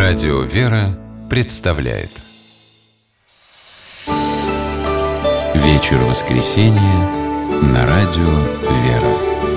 Радио «Вера» представляет вечер воскресенья на Радио «Вера».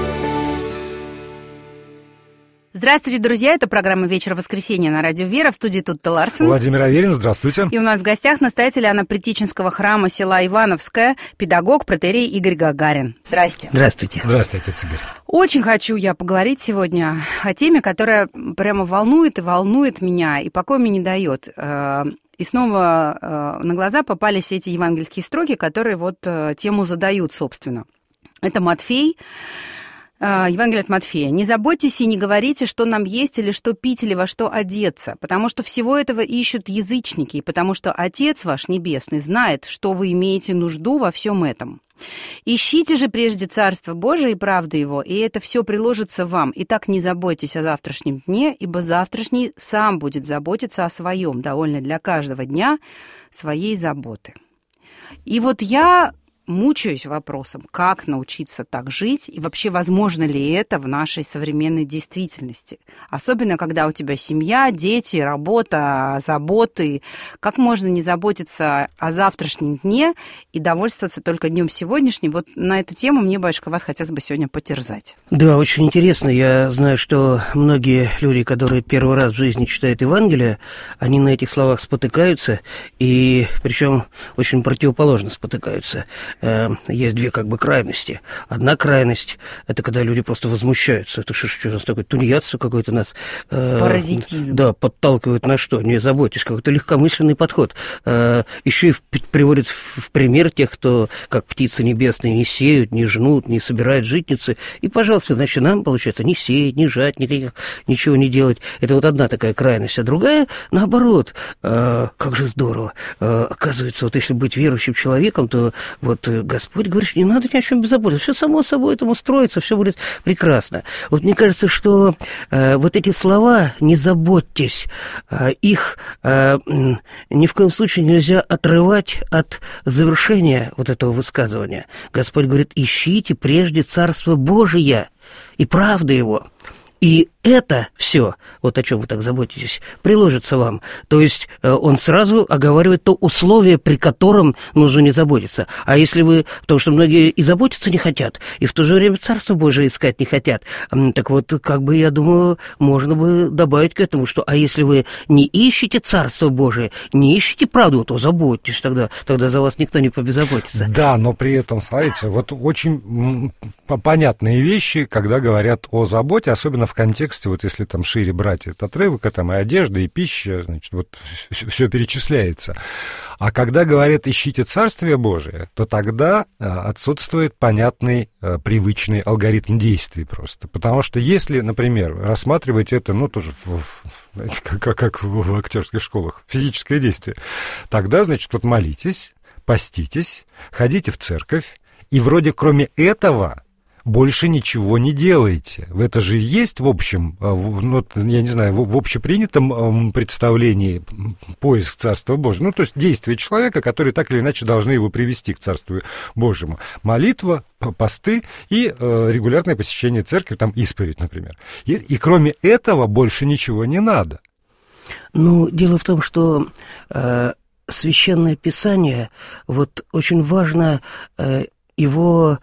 Здравствуйте, друзья! Это программа «Вечер воскресенья» на Радио «Вера». В студии Тутта Ларсен. Владимир Аверин, здравствуйте. И у нас в гостях настоятель Иоанно-Предтеченского храма села Ивановское, педагог, протоиерей Игорь Гагарин. Здрасте. Здравствуйте. Здравствуйте, Игорь. Очень хочу я поговорить сегодня о теме, которая прямо волнует и волнует меня, и покоя мне не дает. И снова на глаза попались эти евангельские строки, которые вот тему задают, собственно. Это Матфей. Евангелие от Матфея. «Не заботьтесь и не говорите, что нам есть или что пить, или во что одеться, потому что всего этого ищут язычники, и потому что Отец ваш Небесный знает, что вы имеете нужду во всем этом. Ищите же прежде Царство Божие и правды Его, и это все приложится вам. Итак, не заботьтесь о завтрашнем дне, ибо завтрашний сам будет заботиться о своем, довольно для каждого дня своей заботы». И вот я мучаюсь вопросом, как научиться так жить, и вообще возможно ли это в нашей современной действительности. Особенно, когда у тебя семья, дети, работа, заботы. Как можно не заботиться о завтрашнем дне и довольствоваться только днем сегодняшним? Вот на эту тему мне, батюшка, вас хотелось бы сегодня потерзать. Да, очень интересно. Я знаю, что многие люди, которые первый раз в жизни читают Евангелие, они на этих словах спотыкаются, и причем очень противоположно спотыкаются. Есть две крайности. Одна крайность – это когда люди просто возмущаются. Это что у нас такое тунеядство какое-то нас… Паразитизм. Да, подталкивают на что? Не заботьтесь, какой-то легкомысленный подход. Еще и приводит в пример тех, кто, как птицы небесные, не сеют, не жнут, не собирают житницы. И, пожалуйста, значит, нам, получается, не сеять, не жать, ничего не делать. Это вот одна такая крайность. А другая, наоборот, как же здорово. Оказывается, вот если быть верующим человеком, то вот Господь говорит, что не надо ни о чем беззаботиться, все само собой этому строится, все будет прекрасно. Вот мне кажется, что вот эти слова «не заботьтесь», их ни в коем случае нельзя отрывать от завершения вот этого высказывания. Господь говорит, ищите прежде Царство Божие и правды Его. И это все, вот о чем вы так заботитесь, приложится вам. То есть он сразу оговаривает то условие, при котором нужно не заботиться. А если вы, потому что многие и заботиться не хотят, и в то же время Царство Божие искать не хотят, так вот, я думаю, можно бы добавить к этому, что, а если вы не ищете Царство Божие, не ищете правду, то заботьтесь, тогда за вас никто не побезаботится. Да, но при этом, смотрите, вот очень понятные вещи, когда говорят о заботе, особенно в контексте, вот если там шире брать этот отрывок, там и одежда, и пища, значит, вот все перечисляется. А когда говорят «ищите Царствие Божие», то тогда отсутствует понятный, привычный алгоритм действий просто. Потому что если, например, рассматривать это, тоже как в актерских школах, физическое действие, тогда, значит, вот молитесь, поститесь, ходите в церковь, и вроде кроме этого больше ничего не делаете. Это же есть, в общем, я не знаю, в общепринятом представлении поиск Царства Божьего. То есть действия человека, которые так или иначе должны его привести к Царству Божьему. Молитва, посты и регулярное посещение церкви, там исповедь, например. И кроме этого больше ничего не надо. Дело в том, что Священное Писание, вот очень важно его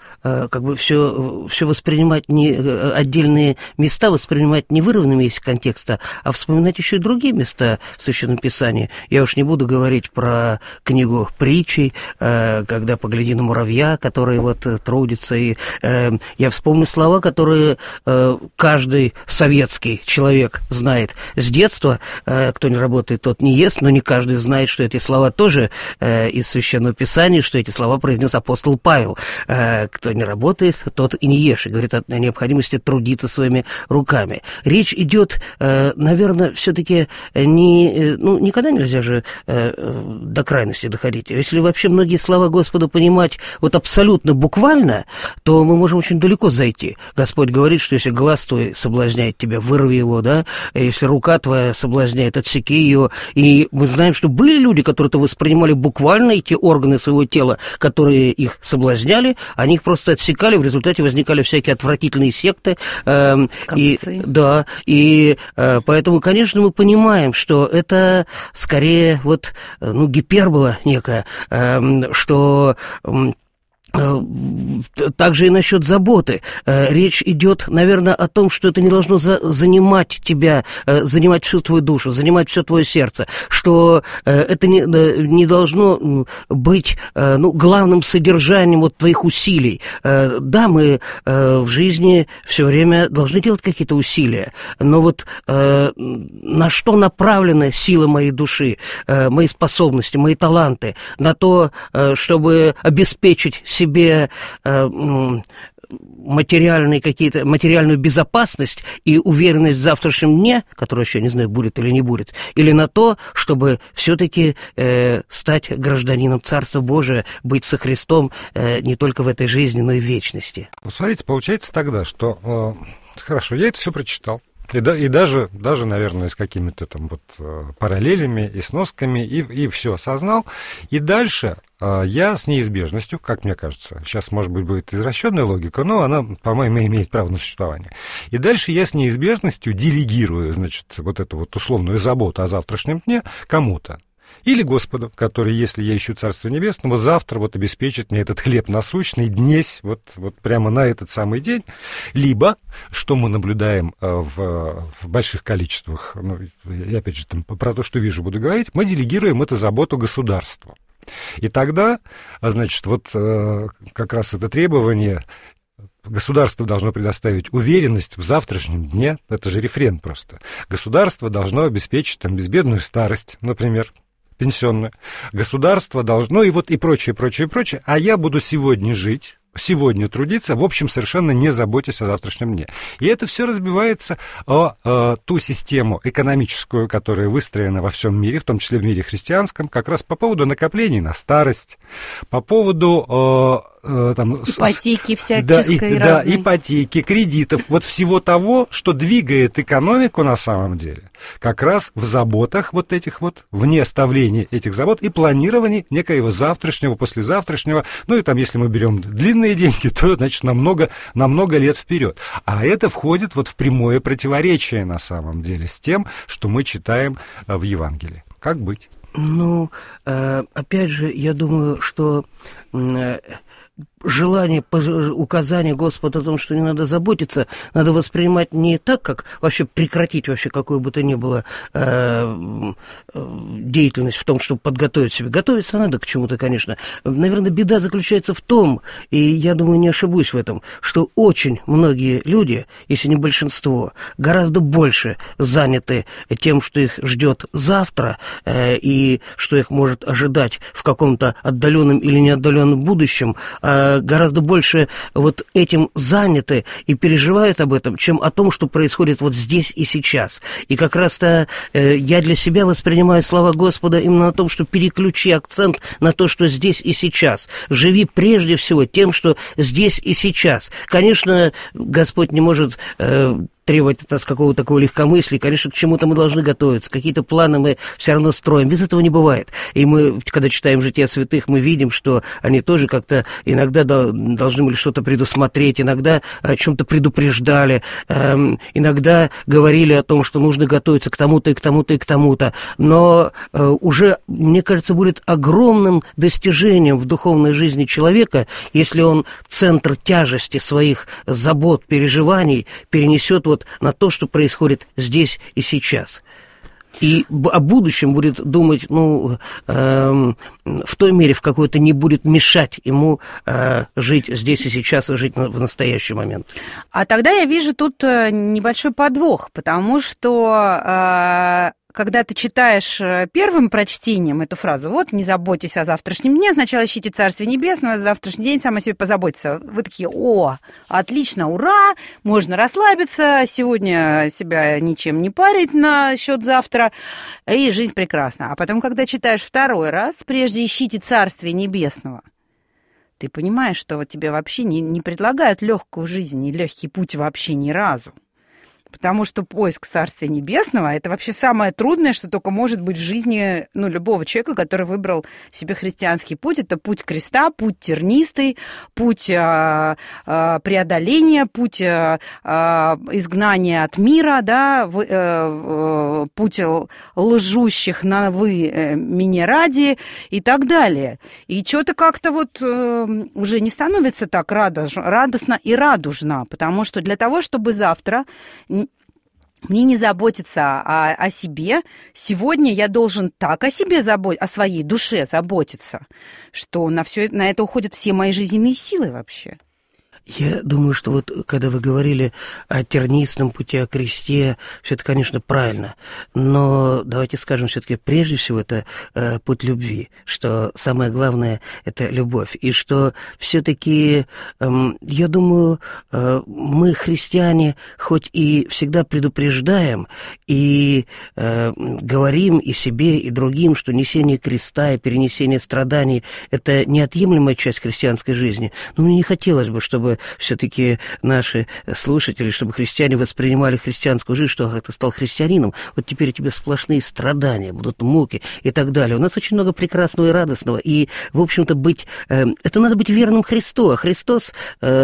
все воспринимать, не отдельные места воспринимать не вырванными из контекста, а вспоминать еще и другие места в Священном Писании. Я уж не буду говорить про книгу притчей, когда «Погляди на муравья», который вот трудится, и я вспомню слова, которые каждый советский человек знает с детства. Кто не работает, тот не ест, но не каждый знает, что эти слова тоже из Священного Писания, что эти слова произнес апостол Павел. Кто не работает, тот и не ешь. И говорит о необходимости трудиться своими руками. Речь идет, наверное, все-таки никогда нельзя же до крайности доходить. Если вообще многие слова Господа понимать вот абсолютно буквально, то мы можем очень далеко зайти. Господь говорит, что если глаз твой соблазняет тебя, вырви его, да? Если рука твоя соблазняет, отсеки ее. И мы знаем, что были люди, которые это воспринимали буквально, эти органы своего тела, которые их соблазняют, упраздняли, они их просто отсекали, в результате возникали всякие отвратительные секты. И поэтому, конечно, мы понимаем, что это скорее гипербола некая, что... Также и насчет заботы. Речь идет, наверное, о том, что это не должно занимать тебя, занимать всю твою душу, занимать все твое сердце, что это не должно быть главным содержанием твоих усилий. Да, мы в жизни все время должны делать какие-то усилия, но на что направлены силы моей души, мои способности, мои таланты? На то, чтобы обеспечить себе материальную безопасность и уверенность в завтрашнем дне, которая еще не знаю, будет или не будет, или на то, чтобы все-таки стать гражданином Царства Божия, быть со Христом не только в этой жизни, но и в вечности. Смотрите, получается тогда, что хорошо, я это все прочитал. И даже, наверное, с какими-то там параллелями и сносками, и все осознал. И дальше я с неизбежностью, как мне кажется, сейчас, может быть, будет извращенная логика, но она, по-моему, имеет право на существование. И дальше я с неизбежностью делегирую, эту условную заботу о завтрашнем дне кому-то. Или Господу, который, если я ищу Царство Небесного, завтра обеспечит мне этот хлеб насущный днесь, прямо на этот самый день. Либо, что мы наблюдаем в больших количествах, я опять же про то, что вижу, буду говорить, мы делегируем эту заботу государству. И тогда, как раз это требование... Государство должно предоставить уверенность в завтрашнем дне, это же рефрен просто. Государство должно обеспечить безбедную старость, например, пенсионную. Государство должно, и прочее, а я буду сегодня жить, сегодня трудиться, в общем, совершенно не заботясь о завтрашнем дне. И это все разбивается о ту систему экономическую, которая выстроена во всем мире, в том числе в мире христианском, как раз по поводу накоплений на старость, по поводу... ипотеки всяческой разной. Ипотеки, кредитов, всего того, что двигает экономику на самом деле, как раз в заботах вне оставления этих забот и планировании некоего завтрашнего, послезавтрашнего, если мы берем длинные деньги, то, значит, на много лет вперед. А это входит в прямое противоречие, на самом деле, с тем, что мы читаем в Евангелии. Как быть? Опять же, я думаю, что... желание, указание Господа о том, что не надо заботиться, надо воспринимать не так, как вообще прекратить какую бы то ни было деятельность в том, чтобы подготовить себя. Готовиться надо к чему-то, конечно. Наверное, беда заключается в том, и я думаю, не ошибусь в этом, что очень многие люди, если не большинство, гораздо больше заняты тем, что их ждет завтра, и что их может ожидать в каком-то отдаленном или неотдаленном будущем, гораздо больше этим заняты и переживают об этом, чем о том, что происходит здесь и сейчас. И как раз-то я для себя воспринимаю слова Господа именно на том, что переключи акцент на то, что здесь и сейчас. Живи прежде всего тем, что здесь и сейчас. Конечно, Господь не может... требовать от нас какого-то такого легкомыслия. Конечно, к чему-то мы должны готовиться, какие-то планы мы все равно строим. Без этого не бывает. И мы, когда читаем «Жития святых», мы видим, что они тоже как-то иногда должны были что-то предусмотреть, иногда о чем-то предупреждали, иногда говорили о том, что нужно готовиться к тому-то и к тому-то и к тому-то. Но уже, мне кажется, будет огромным достижением в духовной жизни человека, если он центр тяжести своих забот, переживаний перенесет на то, что происходит здесь и сейчас. И о будущем будет думать, в той мере, в какой-то не будет мешать ему жить здесь и сейчас, и жить в настоящий момент. А тогда я вижу тут небольшой подвох, потому что... Когда ты читаешь первым прочтением эту фразу, не заботьтесь о завтрашнем дне, сначала ищите Царствие Небесное, завтрашний день сам о себе позаботится. Вы такие: отлично, ура, можно расслабиться, сегодня себя ничем не парить насчет завтра, и жизнь прекрасна. А потом, когда читаешь второй раз, прежде ищите Царствие Небесного, ты понимаешь, что тебе вообще не предлагают легкую жизнь и легкий путь вообще ни разу. потому что поиск Царствия Небесного – это вообще самое трудное, что только может быть в жизни любого человека, который выбрал себе христианский путь. Это путь креста, путь тернистый, путь преодоления, путь изгнания от мира, да, путь лжущих на «вы меня ради» и так далее. И что-то как-то вот уже не становится так радостно и радужно, потому что для того, чтобы завтра мне не заботиться о себе, сегодня я должен так о себе о своей душе заботиться, что на это уходят все мои жизненные силы вообще. Я думаю, что вот когда вы говорили о тернистом пути, о кресте, все это, конечно, правильно. Но давайте скажем, все-таки прежде всего это путь любви, что самое главное – это любовь. И что все-таки, я думаю, мы, христиане, хоть и всегда предупреждаем и говорим и себе, и другим, что несение креста и перенесение страданий – это неотъемлемая часть христианской жизни. Но мне не хотелось бы, чтобы все-таки наши слушатели, чтобы христиане воспринимали христианскую жизнь, что ты стал христианином, вот теперь у тебя сплошные страдания, будут муки и так далее. У нас очень много прекрасного и радостного, и, в общем-то, это надо быть верным Христу, а Христос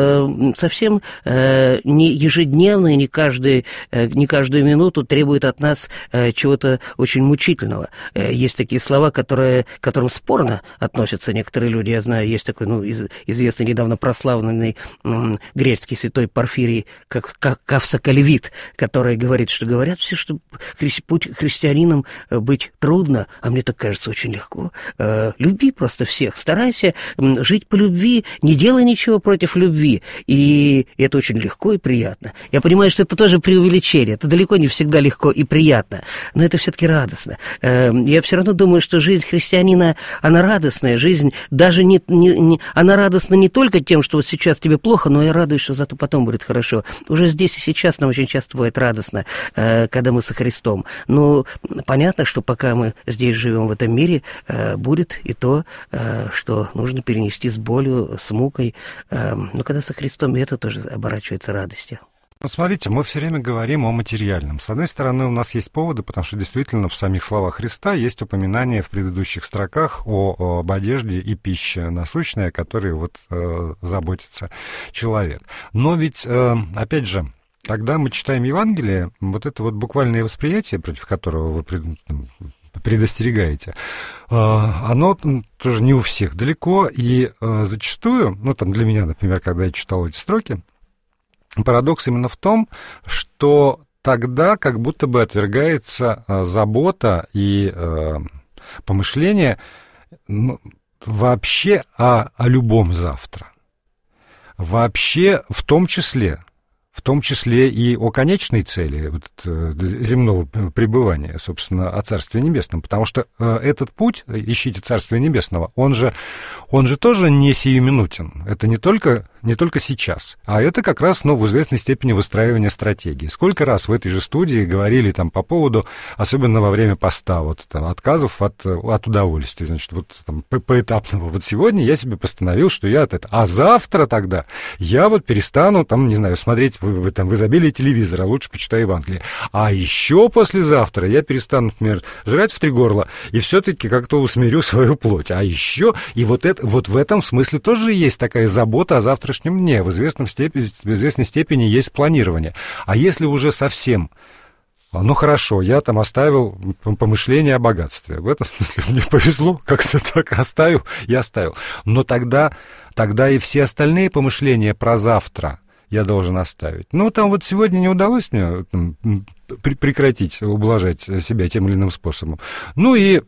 совсем не ежедневно и не каждую минуту требует от нас чего-то очень мучительного. Есть такие слова, к которым спорно относятся некоторые люди. Я знаю, есть такой известный, недавно прославленный греческий святой Порфирий Кавсоколевит, который говорит, что говорят все, что путь христианином быть трудно, а мне так кажется очень легко. Люби просто всех, старайся жить по любви, не делай ничего против любви, и это очень легко и приятно. Я понимаю, что это тоже преувеличение, это далеко не всегда легко и приятно, но это все-таки радостно. Я все равно думаю, что жизнь христианина, она радостная, жизнь даже она радостна не только тем, что вот сейчас тебе плохо, но я радуюсь, что зато потом будет хорошо. Уже здесь и сейчас нам очень часто бывает радостно, когда мы со Христом. Но понятно, что пока мы здесь живем в этом мире, будет и то, что нужно перенести с болью, с мукой. Но когда со Христом, и это тоже оборачивается радостью. Вот смотрите, мы все время говорим о материальном. С одной стороны, у нас есть поводы, потому что действительно в самих словах Христа есть упоминание в предыдущих строках об одежде и пище насущной, о которой заботится человек. Но ведь, опять же, когда мы читаем Евангелие, вот это вот буквальное восприятие, против которого вы предостерегаете, оно тоже не у всех далеко, и зачастую, для меня, например, когда я читал эти строки, парадокс именно в том, что тогда как будто бы отвергается забота и помышление вообще о любом завтра. Вообще в том числе и о конечной цели земного пребывания, собственно, о Царстве Небесном, потому что этот путь, ищите Царствия Небесного, он же тоже не сиюминутен, это не только сейчас, а это как раз, в известной степени выстраивание стратегии. Сколько раз в этой же студии говорили по поводу, особенно во время поста, отказов от удовольствия, значит, поэтапного. Вот сегодня я себе постановил, что а завтра тогда я перестану, смотреть в изобилии телевизора, лучше почитаю Евангелие. А еще послезавтра я перестану, например, жрать в 3 горла и все-таки как-то усмирю свою плоть. А еще, и в этом смысле тоже есть такая забота о завтрашнем дне. В известной степени есть планирование. А если уже совсем, хорошо, я оставил помышление о богатстве. В этом смысле мне повезло, как-то так оставил. Но тогда и все остальные помышления про завтра я должен оставить. Сегодня не удалось мне прекратить ублажать себя тем или иным способом. И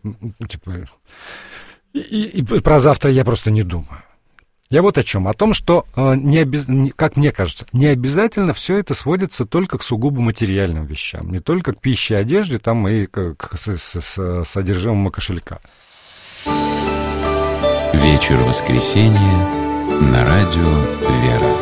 про завтра я просто не думаю. Я о чем? О том, что, как мне кажется, не обязательно все это сводится только к сугубо материальным вещам. Не только к пище, одежде, и к содержимому кошелька. Вечер воскресенья на радио «Вера».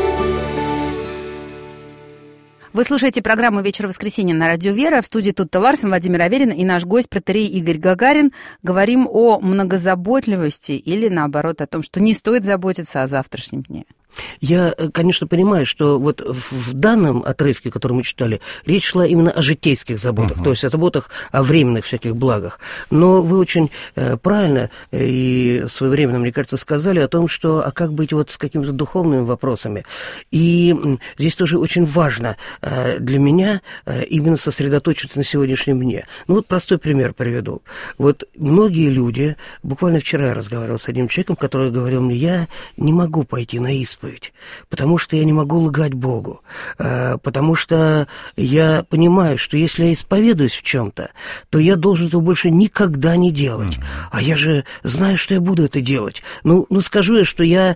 Вы слушаете программу «Вечер воскресенья» на радио «Вера». В студии Тутта Ларсен, Владимир Аверин и наш гость, протоиерей Игорь Гагарин. Говорим о многозаботливости или, наоборот, о том, что не стоит заботиться о завтрашнем дне. Я, конечно, понимаю, что вот в данном отрывке, который мы читали, речь шла именно о житейских заботах, то есть о заботах о временных всяких благах. Но вы очень правильно и своевременно, мне кажется, сказали о том, что а как быть вот с какими-то духовными вопросами. И здесь тоже очень важно для меня именно сосредоточиться на сегодняшнем дне. Ну вот простой пример приведу. Вот многие люди, буквально вчера я разговаривал с одним человеком, который говорил мне, я не могу пойти на исповедь, потому что я не могу лгать Богу, потому что я понимаю, что если я исповедуюсь в чем-то, то я должен этого больше никогда не делать. А я же знаю, что я буду это делать. Ну скажу я, что я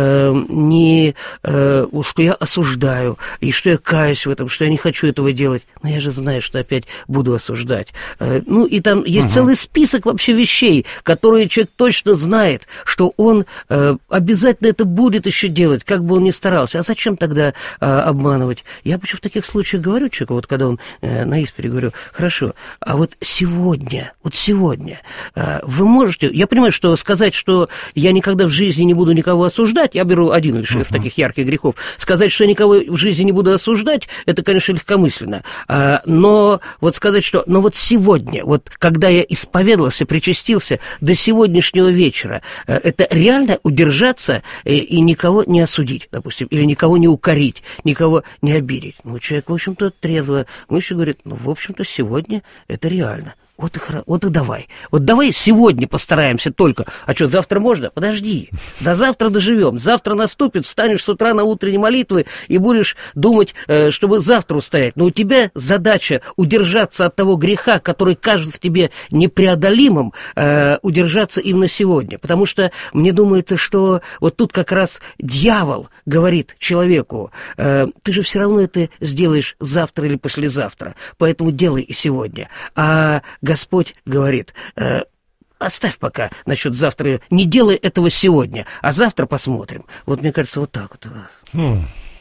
что я осуждаю, и что я каюсь в этом, что я не хочу этого делать, но я же знаю, что опять буду осуждать. Ну, и там есть целый список вообще вещей, которые человек точно знает, что он обязательно это будет еще делать, как бы он ни старался. А зачем тогда обманывать? Я почему в таких случаях говорю человеку, вот когда он на исповеди, говорю, хорошо, а вот сегодня вы можете... Я понимаю, что сказать, что я никогда в жизни не буду никого осуждать, я беру один лишь из таких ярких грехов, сказать, что я никого в жизни не буду осуждать, это, конечно, легкомысленно. Но вот сказать, что... Но вот сегодня, вот когда я исповедовался, причастился до сегодняшнего вечера, это реально удержаться и никого не осудить, допустим, или никого не укорить, никого не обидеть. Ну, человек, в общем-то, трезво мыслью говорит, ну, в общем-то, сегодня это реально. Вот и давай. Вот давай сегодня постараемся только. А что, завтра можно? Подожди. До завтра доживем. Завтра наступит, встанешь с утра на утренней молитвы и будешь думать, чтобы завтра устоять. Но у тебя задача удержаться от того греха, который кажется тебе непреодолимым, удержаться именно сегодня. Потому что мне думается, что вот тут как раз дьявол говорит человеку, ты же все равно это сделаешь завтра или послезавтра, поэтому делай и сегодня. А Господь говорит, оставь пока насчет завтра, не делай этого сегодня, а завтра посмотрим. Вот мне кажется, вот так вот.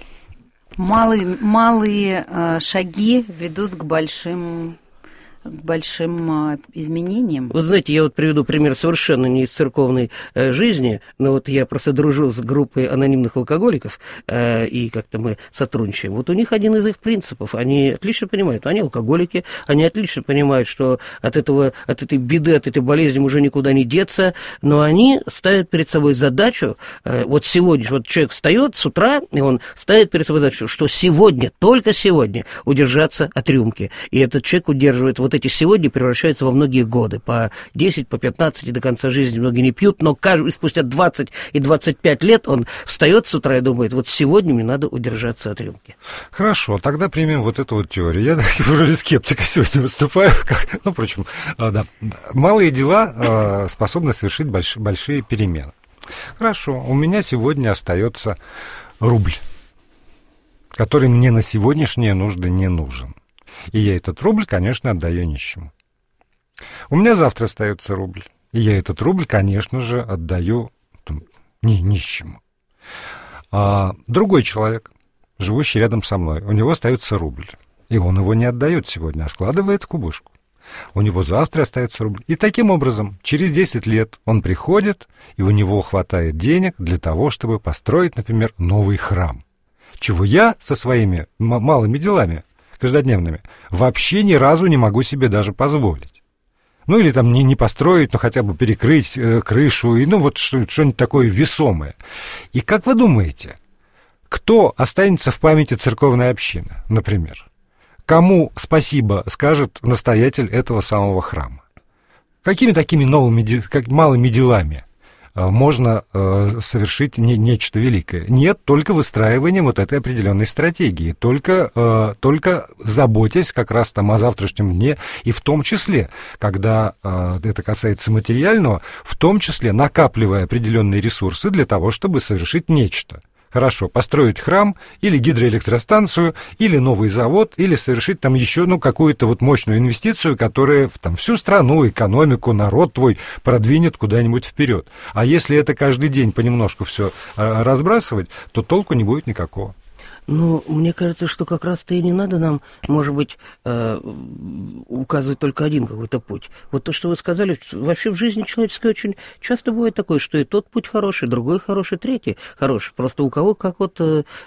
Малые шаги ведут к большим изменениям. Вот знаете, я вот приведу пример совершенно не из церковной жизни, но вот я просто дружу с группой анонимных алкоголиков, и как-то мы сотрудничаем. Вот у них один из их принципов, они отлично понимают, они алкоголики, они отлично понимают, что от этой беды, от этой болезни уже никуда не деться, но они ставят перед собой задачу, вот сегодня, вот человек встает с утра, и он ставит перед собой задачу, что сегодня, только сегодня удержаться от рюмки. И этот человек удерживает вот эти сегодня превращаются во многие годы, по 10, по 15 и до конца жизни многие не пьют, но спустя 20 и 25 лет он встает с утра и думает, вот сегодня мне надо удержаться от рюмки. Хорошо, тогда примем вот эту вот теорию. Я в роли скептика сегодня выступаю. Ну, впрочем, да. Малые дела способны совершить большие перемены. Хорошо, у меня сегодня остается рубль, который мне на сегодняшние нужды не нужен. И я этот рубль, конечно, отдаю нищему. У меня завтра остается рубль. И я этот рубль, конечно же, отдаю нищему. Другой человек, живущий рядом со мной, у него остается рубль. И он его не отдает сегодня, а складывает в кубышку. У него завтра остается рубль. И таким образом, через 10 лет он приходит, и у него хватает денег для того, чтобы построить, например, новый храм. Чего я со своими малыми делами каждодневными вообще ни разу не могу себе даже позволить. Ну, или там не построить, но хотя бы перекрыть крышу, и ну, вот что-нибудь такое весомое. И как вы думаете, кто останется в памяти церковной общины, например? Кому спасибо скажет настоятель этого самого храма? Какими такими малыми делами можно совершить нечто великое? Нет, только выстраиванием вот этой определенной стратегии, только заботясь как раз там о завтрашнем дне, и в том числе, когда это касается материального, в том числе накапливая определенные ресурсы для того, чтобы совершить нечто. Хорошо, построить храм, или гидроэлектростанцию, или новый завод, или совершить там еще какую-то вот мощную инвестицию, которая там всю страну, экономику, народ твой продвинет куда-нибудь вперед. А если это каждый день понемножку все разбрасывать, то толку не будет никакого. Ну, мне кажется, что как раз-то и не надо нам, может быть, указывать только один какой-то путь. Вот то, что вы сказали, вообще в жизни человеческой очень часто бывает такое, что и тот путь хороший, другой хороший, третий хороший. Просто у кого как вот,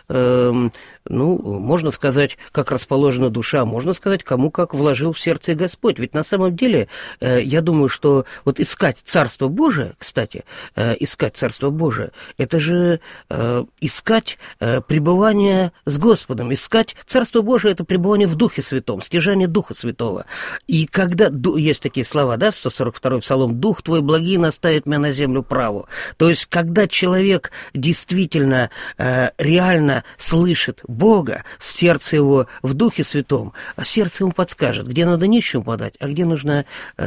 можно сказать, как расположена душа, можно сказать, кому как вложил в сердце Господь. Ведь на самом деле, я думаю, что вот искать Царство Божие, кстати, искать Царство Божие, это же искать пребывание с Господом. Искать Царство Божие – это пребывание в Духе Святом, стяжание Духа Святого. И когда, есть такие слова, да, в 142-й Псалом, «Дух твой благий наставит меня на землю праву». То есть, когда человек действительно, реально слышит Бога, сердце его в Духе Святом, а сердце ему подскажет, где надо нищему подать, а где нужно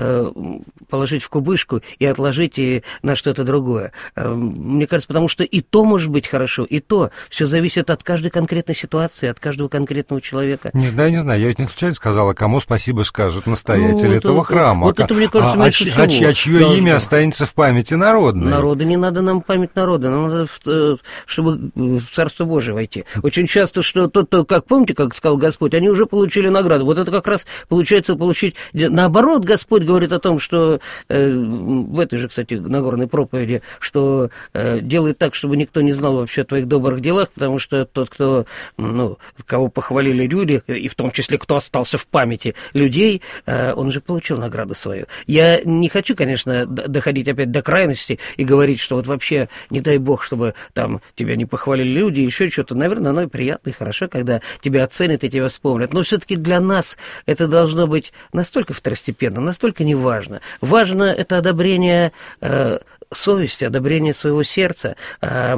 положить в кубышку и отложить и на что-то другое. Мне кажется, потому что и то может быть хорошо, и то. Все зависит от каждой конкретной ситуации, от каждого конкретного человека. Не знаю. Я ведь не случайно сказала, кому спасибо скажут настоятели этого храма. Вот это, мне кажется, меньше всего. Чье имя останется в памяти народной? Народа не надо нам память народа. Нам надо, чтобы в Царство Божие войти. Очень часто, что тот, как помните, как сказал Господь, они уже получили награду. Вот это как раз получается получить... Наоборот, Господь говорит о том, что в этой же, кстати, Нагорной проповеди, что делает так, чтобы никто не знал вообще о твоих добрых делах, потому что тот, кто, кого похвалили люди, и в том числе, кто остался в памяти людей, он же получил награду свою. Я не хочу, конечно, доходить опять до крайности и говорить, что вот вообще, не дай бог, чтобы там тебя не похвалили люди, еще что-то. Наверное, оно и приятно, и хорошо, когда тебя оценят и тебя вспомнят. Но все-таки для нас это должно быть настолько второстепенно, настолько неважно. Важно это одобрение совести, одобрение своего сердца, а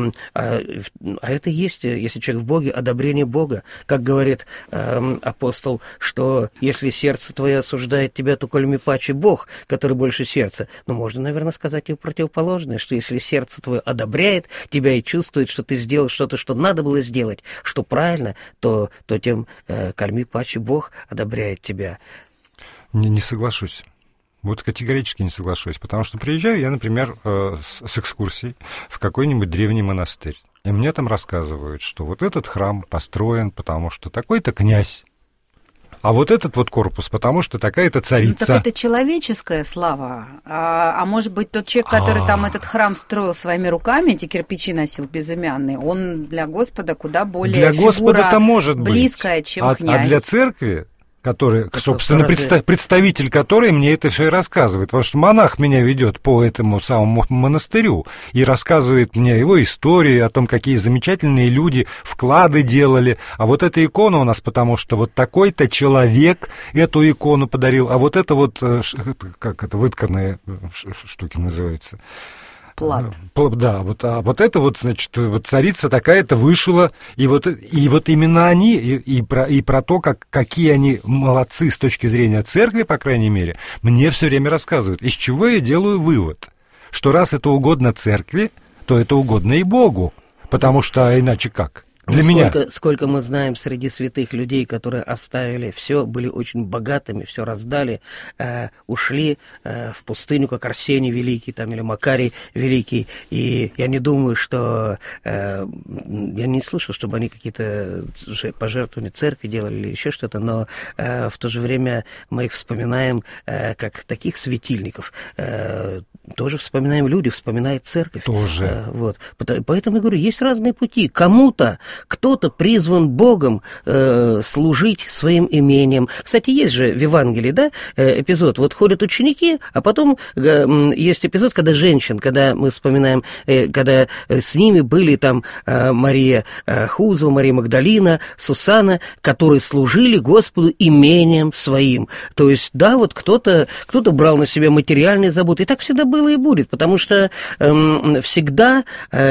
это есть, если человек в Боге, одобрение Бога. Как говорит апостол, что если сердце твое осуждает тебя, то коль ми паче Бог, который больше сердца. Но можно, наверное, сказать и противоположное, что если сердце твое одобряет тебя и чувствует, что ты сделал что-то, что надо было сделать, что правильно, то тем коль ми паче Бог одобряет тебя. Не соглашусь. Вот категорически не соглашусь, потому что приезжаю я, например, с экскурсией в какой-нибудь древний монастырь, и мне там рассказывают, что вот этот храм построен, потому что такой-то князь, а вот этот вот корпус, потому что такая-то царица. Так это человеческая слава. А может быть, тот человек, который там этот храм строил своими руками, эти кирпичи носил безымянные, он для Господа куда более для Господа-то может близкая, быть. чем князь. А для церкви, который, собственно, представитель которой мне это все и рассказывает, потому что монах меня ведет по этому самому монастырю и рассказывает мне его истории, о том, какие замечательные люди вклады делали, а вот эта икона у нас, потому что вот такой-то человек эту икону подарил, а вот это вот, как это, вытканные штуки называются? Плат. Да, вот это вот, значит, вот царица такая-то вышла, и вот именно они, и про то, какие они молодцы с точки зрения церкви, по крайней мере, мне все время рассказывают. Из чего я делаю вывод, что раз это угодно церкви, то это угодно и Богу, потому что иначе как? Для меня. Сколько мы знаем среди святых людей, которые оставили все, были очень богатыми, все раздали, ушли в пустыню, как Арсений Великий там, или Макарий Великий. И я не думаю, что... я не слышал, чтобы они какие-то пожертвования церкви делали или еще что-то, но в то же время мы их вспоминаем как таких светильников. Тоже вспоминаем люди, вспоминает церковь. Тоже. Вот. Поэтому я говорю, есть разные пути. Кто-то призван Богом служить своим имением. Кстати, есть же в Евангелии, да, эпизод, вот ходят ученики, а потом есть эпизод, когда мы вспоминаем, когда с ними были там Мария Хузова, Мария Магдалина, Сусанна, которые служили Господу имением своим. То есть, да, вот кто-то брал на себя материальные заботы, и так всегда было и будет, потому что всегда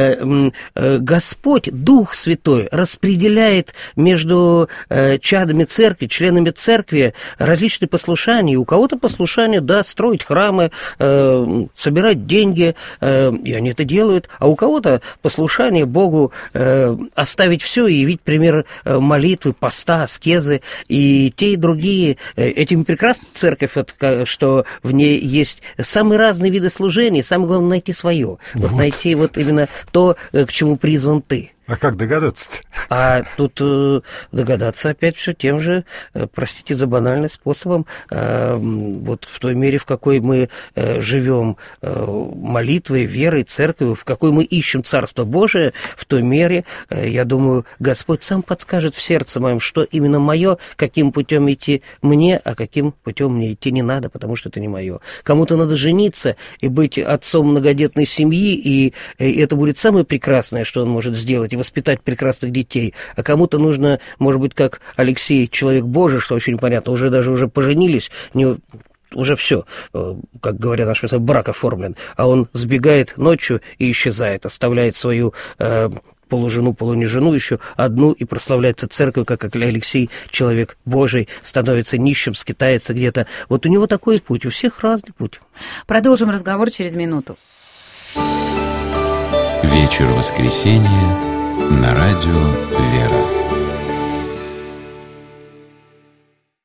Господь, Дух Святой, распределяет между чадами церкви, членами церкви различные послушания. И у кого-то послушание, да, строить храмы, собирать деньги, и они это делают. А у кого-то послушание Богу оставить все и явить пример молитвы, поста, аскезы. И те, и другие. Этим прекрасна церковь, что в ней есть самые разные виды служений. Самое главное — найти свое. Вот найти вот именно то, к чему призван ты. А как догадаться-то? А тут догадаться опять все тем же, простите за банальность, способом, вот в той мере, в какой мы живем молитвой, верой, церковью, в какой мы ищем Царство Божие, в той мере, я думаю, Господь сам подскажет в сердце моем, что именно мое, каким путем идти мне, а каким путем мне идти не надо, потому что это не мое. Кому-то надо жениться и быть отцом многодетной семьи, и это будет самое прекрасное, что он может сделать, и воспитать прекрасных детей. А кому-то нужно, может быть, как Алексей, человек Божий, что очень понятно, уже поженились, уже все, как говорят наши, брак оформлен, а он сбегает ночью и исчезает, оставляет свою полужену, полунежену еще одну и прославляется церковью, как Алексей, человек Божий, становится нищим, скитается где-то. Вот у него такой путь, у всех разный путь. Продолжим разговор через минуту. Вечер воскресенья на радио «Вера».